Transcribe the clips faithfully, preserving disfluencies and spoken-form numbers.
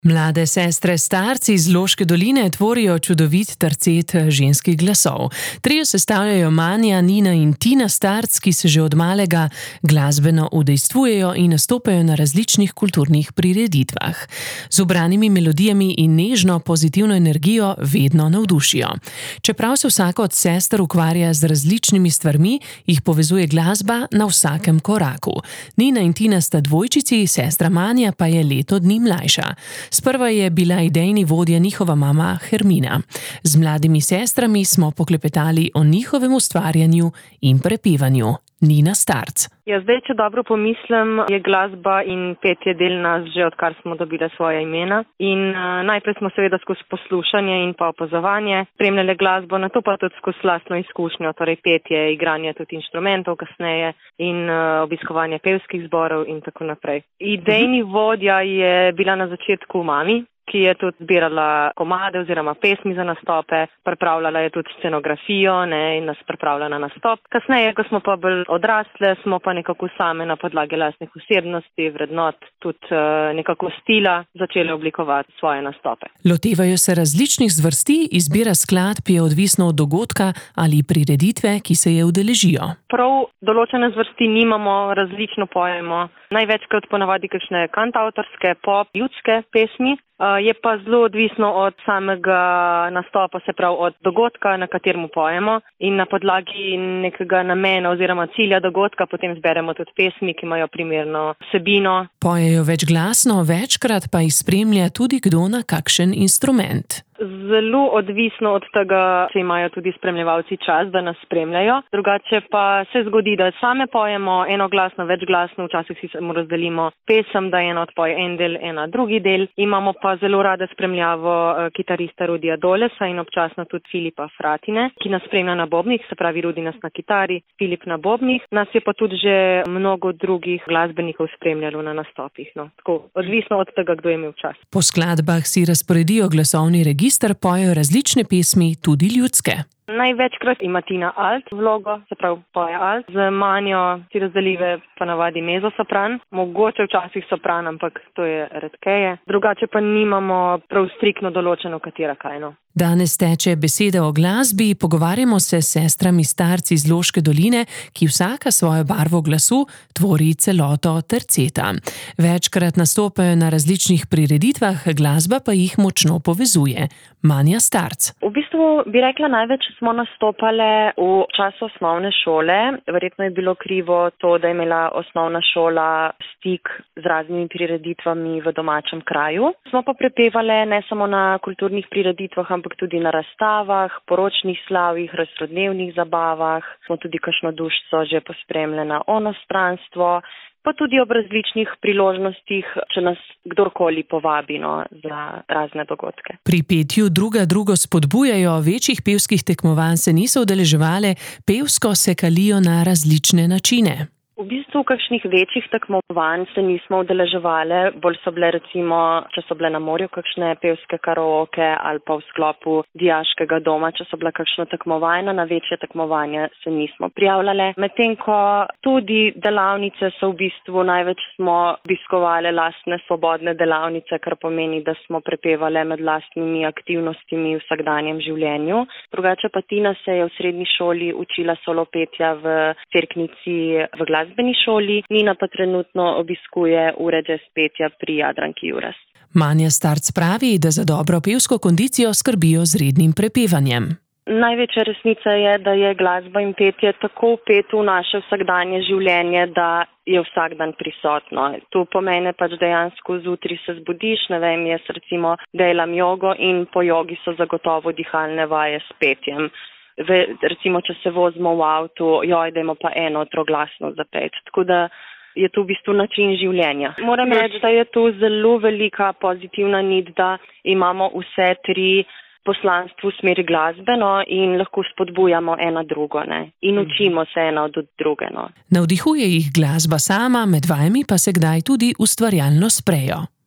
Mlade sestre Starci iz Loške doline tvorijo čudovit tercet ženskih glasov. Trio sestavljajo Manja, Nina in Tina Starc, ki se že od malega glasbeno udejstvujejo in nastopajo na različnih kulturnih prireditvah. Z ubranimi melodijami in nežno pozitivno energijo vedno navdušijo. Čeprav se vsaka od sester ukvarja z različnimi stvarmi, jih povezuje glasba na vsakem koraku. Nina in Tina sta dvojčici, sestra Manja pa je leto dni mlajša. Sprva je bila idejni vodja njihova mama Hermina. Z mladimi sestrami smo poklepetali o njihovem ustvarjanju in prepevanju. Nina Starc. Ja, zdaj, če dobro pomislim, je glasba in petje del nas že odkar smo dobile svoje imena. In uh, najprej smo seveda skozi poslušanje in pa opazovanje spremljale glasbo, nato pa tudi skozi lastno izkušnjo, torej petje, igranje tudi inštrumentov kasneje in uh, obiskovanje pevskih zborov in tako naprej. Idejni vodja je bila na začetku mami, ki je tudi zbirala komade oziroma pesmi za nastope, pripravljala je tudi scenografijo, ne, in nas pripravljala na nastop. Kasneje, ko smo pa bolj odrasle, smo pa nekako same na podlagi lastnih osebnosti, vrednot, tudi uh, nekako stila začele oblikovati svoje nastope. Lotevajo se različnih zvrsti, izbira skladb je odvisno od dogodka ali prireditve, ki se je udeležijo. Prav določene zvrsti nimamo, različno pojemo. Največkrat ponavadi kakšne kantavtorske, pop, ljudske pesmi. Je pa zelo odvisno od samega nastopa, se pravi od dogodka, na katerem pojemo, in na podlagi nekega namena oziroma cilja dogodka potem zberemo tudi pesmi, ki imajo primerno vsebino. Pojejo večglasno, večkrat pa jih spremlja tudi kdo na kakšen instrument. Zelo odvisno od tega, če imajo tudi spremljevalci čas, da nas spremljajo. Drugače pa se zgodi, da same pojemo enoglasno, večglasno, včasih si samo razdelimo pesem, da ena odpoje en del, ena drugi del. Imamo pa zelo rada spremljavo kitarista Rudija Dolesa in občasno tudi Filipa Fratine, ki nas spremlja na bobnih, se pravi Rudi nas na kitari, Filip na bobnih. Nas je pa tudi že mnogo drugih glasbenikov spremljalo na nastopih. No. Tako, odvisno od tega, kdo je imel čas. Po skladbah si razporedijo glasovni register, pojejo različne pesmi, tudi ljudske. Največkrat ima Tina alt vlogo, se pravi poje alt. Z Manjo si razdelive pa navadi mezosopran, mogoče včasih sopran, ampak to je redkeje. Drugače pa nimamo prav striktno določeno, katera kaj, no. Danes teče beseda o glasbi, pogovarjamo se s sestrami Starci iz Loške doline, ki vsaka svojo barvo glasu tvori celoto terceta. Večkrat nastopajo na različnih prireditvah, glasba pa jih močno povezuje. Manja Starc. V bistvu bi rekla, največ smo nastopale v času osnovne šole. Verjetno je bilo krivo to, da je imela osnovna šola stik z raznimi prireditvami v domačem kraju. Smo pa prepevale ne samo na kulturnih prireditvah, ampak tudi na razstavah, poročnih slavjih, rojstnodnevnih zabavah. Smo tudi kakšno dušico že pospremile na onostranstvo, pa tudi ob različnih priložnostih, če nas kdorkoli povabi, no, za razne dogodke. Pri petju druga drugo spodbujajo, večjih pevskih tekmovanj se niso udeleževale, pevsko se kalijo na različne načine. V bistvu kakšnih večjih tekmovanj se nismo udeleževale, bolj so bile recimo, če so bile na morju kakšne pevske karaoke ali pa v sklopu dijaškega doma, če so bile kakšno tekmovanje, na večje tekmovanje se nismo prijavljale. Medtem ko tudi delavnice so v bistvu največ smo obiskovale lastne svobodne delavnice, kar pomeni, da smo prepevale med lastnimi aktivnostmi v vsakdanjem življenju. Drugače pa Tina se je v srednji šoli učila solo petja v Cerknici v glasbeni šoli, Nina pa trenutno obiskuje ure jazz petja pri Jadranki Juras. Manja Starc pravi, da za dobro pevsko kondicijo skrbijo z rednim prepevanjem. Največja resnica je, da je glasba in petje tako vpeto v naše vsakdanje življenje, da je vsak dan prisotno. To pomeni pač dejansko zjutraj se zbudiš, ne vem, jaz recimo delam jogo in po jogi so zagotovo dihalne vaje s petjem. Ve, recimo, če se vozimo v avtu, joj, dajmo pa eno troglasno zapeti. Tako da je to v bistvu način življenja. Moram reči, da je to zelo velika pozitivna nit, da imamo vse tri poslanstvo v smeri glasbe, no, in lahko spodbujamo ena drugo, ne, in učimo se ena od druge, no. Navdihuje jih glasba sama, med vajami pa se kdaj tudi ustvarjalno sprejo.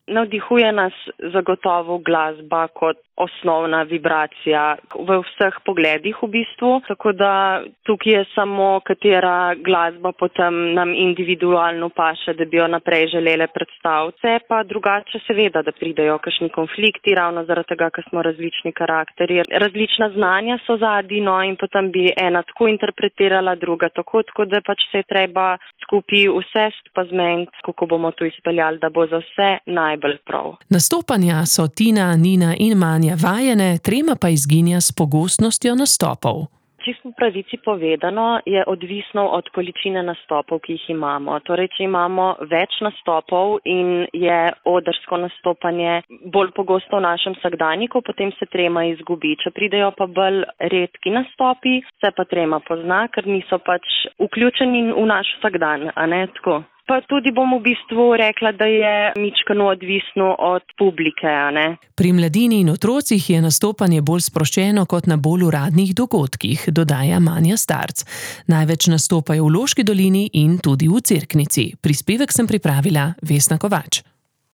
Navdihuje nas zagotovo glasba kot osnovna vibracija v vseh pogledih v bistvu, tako da tukaj je samo katera glasba potem nam individualno paše, da bi jo naprej želele predstaviti. Se pa drugače seveda, da pridejo kakšni konflikti, ravno zaradi tega, ker smo različni karakterji. Različna znanja so zadaj, no in potem bi ena tako interpretirala, druga tako, tako da pač se je treba skupaj vsest pa zmeniti, kako bomo to izpeljali, da bo za vse najbolj prav. Nastopanja so Tina, Nina in Manja vajene, trema pa izginja s pogostnostjo nastopov. Čisto v pravici povedano je odvisno od količine nastopov, ki jih imamo. Torej, če imamo več nastopov in je odrsko nastopanje bolj pogosto v našem vsakdanjiku, potem se trema izgubi. Če pridejo pa bolj redki nastopi, se pa trema pozna, ker niso pač vključeni v naš vsakdan, a ne tako. Pa tudi bom v bistvu rekla, da je mičkeno odvisno od publike, a ne. Pri mladini in otrocih je nastopanje bolj sproščeno kot na bolj uradnih dogodkih, dodaja Manja Starc. Največ nastopajo v Loški dolini in tudi v Cerknici. Prispevek sem pripravila Vesna Kovač.